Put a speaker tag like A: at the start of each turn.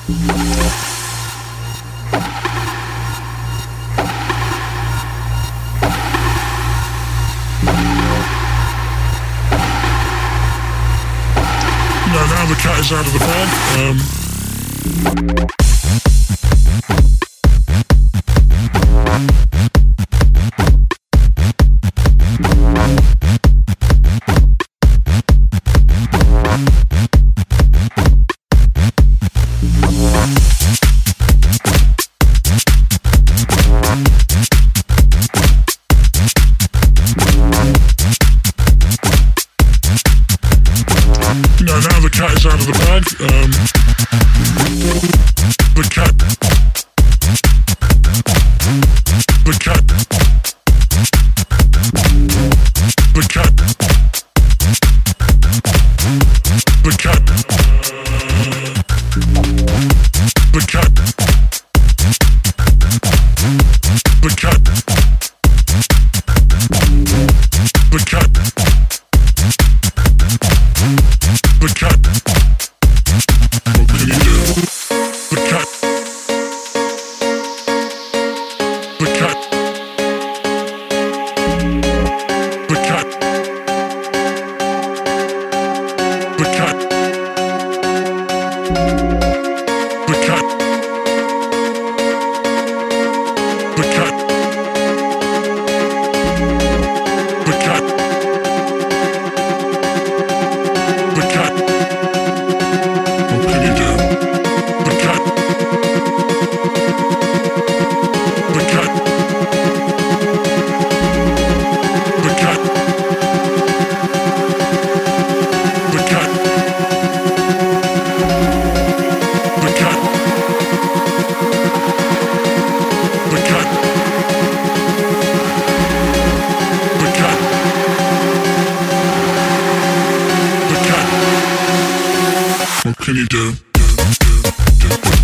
A: Now the cat is out of the bag. Now the cat is out of the bag. The cat. The cat. The cat. The cat. The cat. The cat. The cat. The cat. What can you do? The cat. The cat. The cat. The cat. The cat. The cat. The cat. The cat. What can you do? The cat. The cat. The cat. The cat. The cat. The cat. The cat. The cat. What can you do?